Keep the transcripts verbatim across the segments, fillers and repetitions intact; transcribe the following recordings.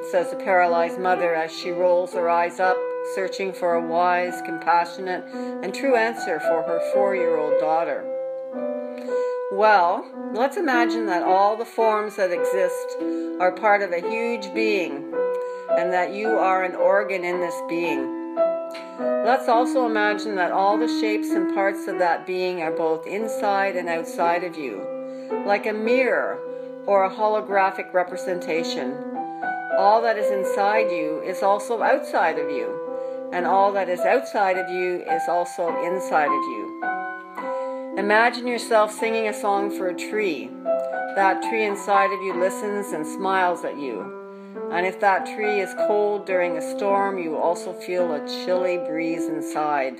says the paralyzed mother as she rolls her eyes up, searching for a wise, compassionate, and true answer for her four-year-old daughter. Well, let's imagine that all the forms that exist are part of a huge being, and that you are an organ in this being. Let's also imagine that all the shapes and parts of that being are both inside and outside of you, like a mirror or a holographic representation. All that is inside you is also outside of you, and all that is outside of you is also inside of you. Imagine yourself singing a song for a tree. That tree inside of you listens and smiles at you. And if that tree is cold during a storm, you also feel a chilly breeze inside.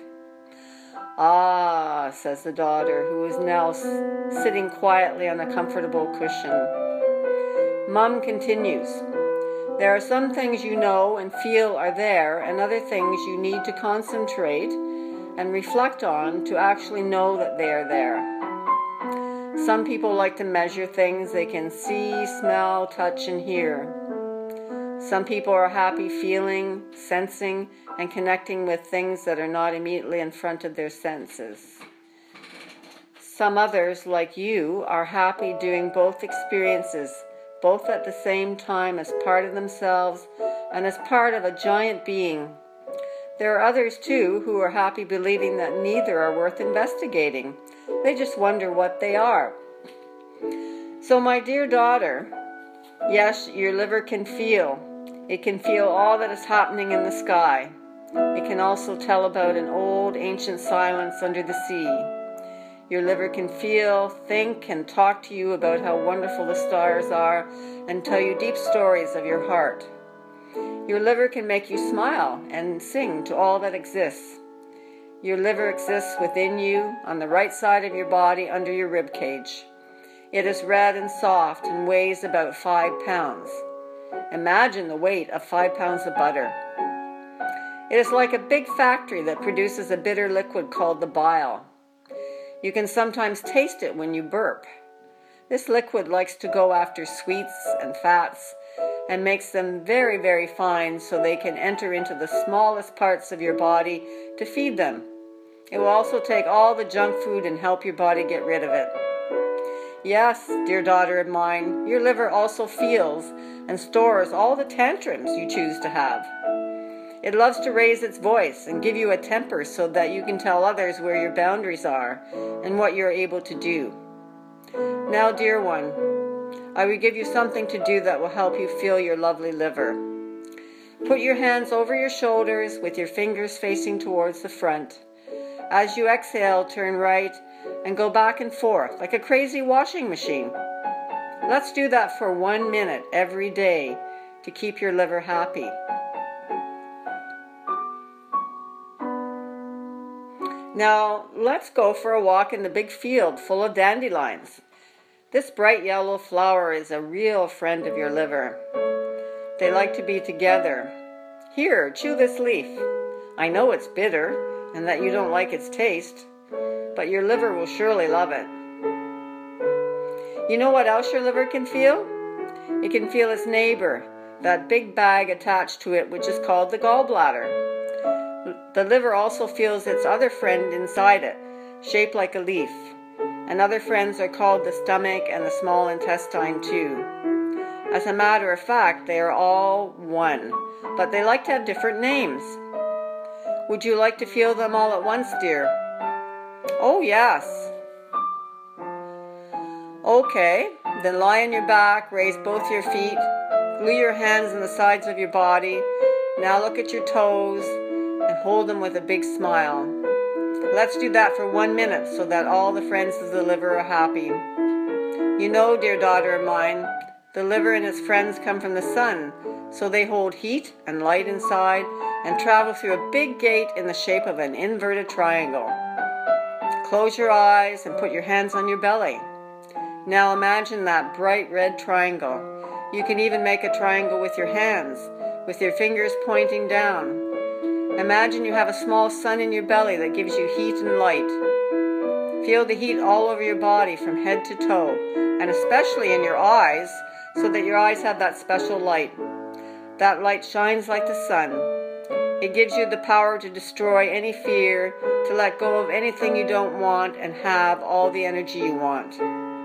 Ah, says the daughter, who is now s- sitting quietly on a comfortable cushion. Mom continues, there are some things you know and feel are there, and other things you need to concentrate and reflect on to actually know that they are there. Some people like to measure things they can see, smell, touch, and hear. Some people are happy feeling, sensing, and connecting with things that are not immediately in front of their senses. Some others, like you, are happy doing both experiences, both at the same time as part of themselves and as part of a giant being. There are others, too, who are happy believing that neither are worth investigating. They just wonder what they are. So, my dear daughter, yes, your liver can feel. It can feel all that is happening in the sky. It can also tell about an old, ancient silence under the sea. Your liver can feel, think, and talk to you about how wonderful the stars are and tell you deep stories of your heart. Your liver can make you smile and sing to all that exists. Your liver exists within you, on the right side of your body, under your rib cage. It is red and soft and weighs about five pounds. Imagine the weight of five pounds of butter. It is like a big factory that produces a bitter liquid called the bile. You can sometimes taste it when you burp. This liquid likes to go after sweets and fats and makes them very, very fine so they can enter into the smallest parts of your body to feed them. It will also take all the junk food and help your body get rid of it. Yes, dear daughter of mine, your liver also feels and stores all the tantrums you choose to have. It loves to raise its voice and give you a temper so that you can tell others where your boundaries are and what you're able to do. Now, dear one, I will give you something to do that will help you feel your lovely liver. Put your hands over your shoulders with your fingers facing towards the front. As you exhale, turn right and go back and forth like a crazy washing machine. Let's do that for one minute every day to keep your liver happy. Now, let's go for a walk in the big field full of dandelions. This bright yellow flower is a real friend of your liver. They like to be together. Here, chew this leaf. I know it's bitter and that you don't like its taste, but your liver will surely love it. You know what else your liver can feel? It can feel its neighbor, that big bag attached to it which is called the gallbladder. The liver also feels its other friend inside it, shaped like a leaf. And other friends are called the stomach and the small intestine too. As a matter of fact, they are all one, but they like to have different names. Would you like to feel them all at once, dear? Oh, yes. Okay, then lie on your back, raise both your feet, glue your hands on the sides of your body. Now look at your toes and hold them with a big smile. Let's do that for one minute so that all the friends of the liver are happy. You know, dear daughter of mine, the liver and its friends come from the sun, so they hold heat and light inside and travel through a big gate in the shape of an inverted triangle. Close your eyes and put your hands on your belly. Now imagine that bright red triangle. You can even make a triangle with your hands, with your fingers pointing down. Imagine you have a small sun in your belly that gives you heat and light. Feel the heat all over your body from head to toe, and especially in your eyes, so that your eyes have that special light. That light shines like the sun. It gives you the power to destroy any fear, to let go of anything you don't want, and have all the energy you want.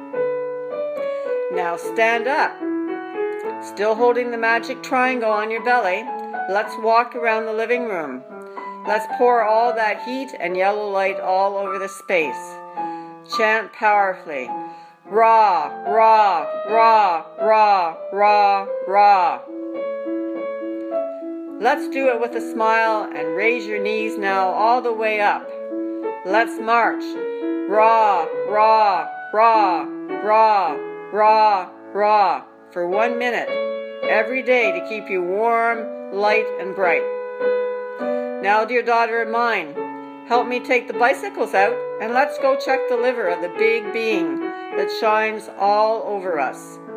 Now stand up. Still holding the magic triangle on your belly, let's walk around the living room. Let's pour all that heat and yellow light all over the space. Chant powerfully. Ra, ra, ra, ra, ra, ra. Let's do it with a smile and raise your knees now all the way up. Let's march. Ra, ra, ra, ra, ra, ra for one minute every day to keep you warm, light, and bright. Now, dear daughter of mine, help me take the bicycles out and let's go check the liver of the big being that shines all over us.